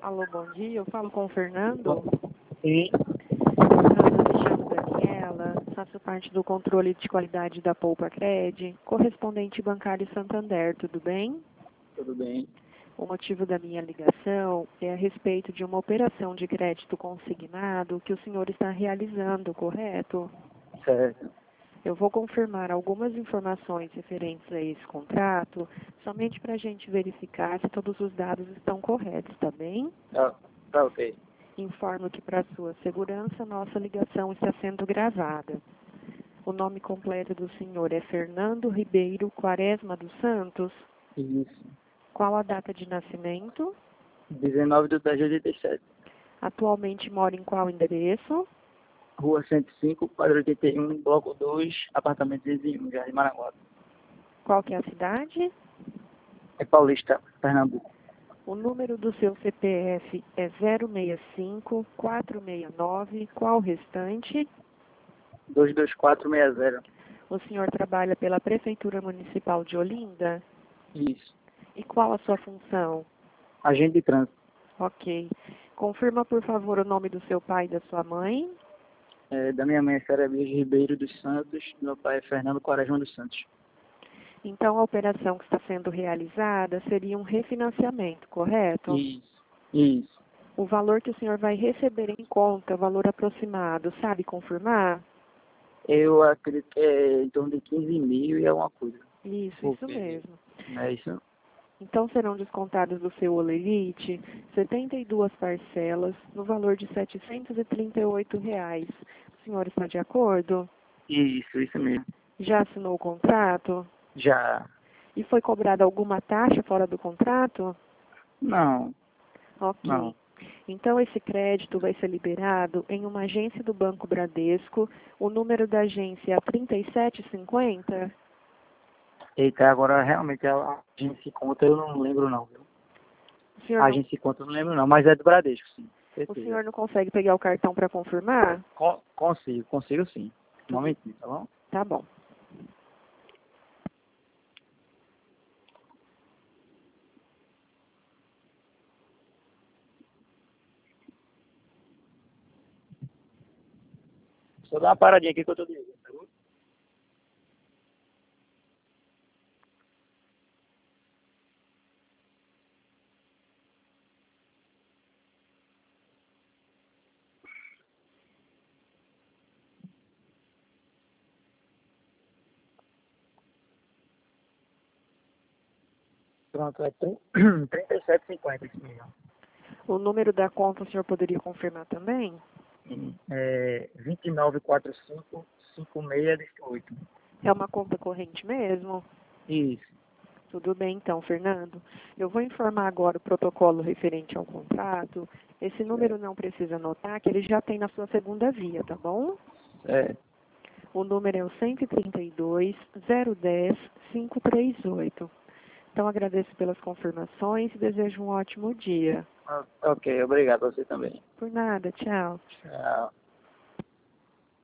Alô, bom dia. Eu falo com o Fernando. Sim, Fernando, me chamo Daniela. Faço parte do controle de qualidade da Poupa-Cred, correspondente bancário Santander. Tudo bem? tudo bem. O motivo da minha ligação é a respeito de uma operação de crédito consignado que o senhor está realizando, correto? Certo. Eu vou confirmar algumas informações referentes a esse contrato, somente para a gente verificar se todos os dados estão corretos, tá bem? Tá ok. Informo que, para sua segurança, nossa ligação está sendo gravada. O nome completo do senhor é Fernando Ribeiro Quaresma dos Santos. Isso. Qual a data de nascimento? 19/10/87. Atualmente mora em qual endereço? Rua 105, quadro 81, bloco 2, apartamento 101, Jardim Maranguá. Qual que é a cidade? É Paulista, Pernambuco. O número do seu CPF é 065-469. Qual o restante? 22460. O senhor trabalha pela Prefeitura Municipal de Olinda? Isso. E qual a sua função? Agente de trânsito. Ok. Confirma, por favor, o nome do seu pai e da sua mãe. Da minha mãe é Cerebias Ribeiro dos Santos, do meu pai é Fernando Quaresma dos Santos. Então, a operação que está sendo realizada seria um refinanciamento, correto? Isso. Isso. O valor que o senhor vai receber em conta, o valor aproximado, sabe confirmar? Eu acredito que é em torno de 15 mil e alguma coisa. Isso mesmo. Não é isso? Então, serão descontados do seu Olerite 72 parcelas no valor de R$ 738. O senhor está de acordo? Isso mesmo. Já assinou o contrato? Já. E foi cobrada alguma taxa fora do contrato? Não. Ok. Não. Então, esse crédito vai ser liberado em uma agência do Banco Bradesco. O número da agência é 3750. Eita, agora realmente a agência de conta eu não lembro não, viu? O A senhor não, agência de conta eu não lembro não, mas é do Bradesco, sim. o Certeza. senhor não consegue pegar o cartão para confirmar? Consigo sim. Um momentinho, tá bom? Tá bom. Só dá uma paradinha aqui que eu tô ligando, tá bom? Pronto, é 37,50 esse milhão. O número da conta o senhor poderia confirmar também? É 29455618. É uma conta corrente mesmo? Isso. Tudo bem, então, Fernando. Eu vou informar agora o protocolo referente ao contrato. Esse número não precisa anotar, que ele já tem na sua segunda via, tá bom? É. O número é o 132-010-538. Então, agradeço pelas confirmações e desejo um ótimo dia. Ok, obrigado a você também. Por nada, tchau. Tchau.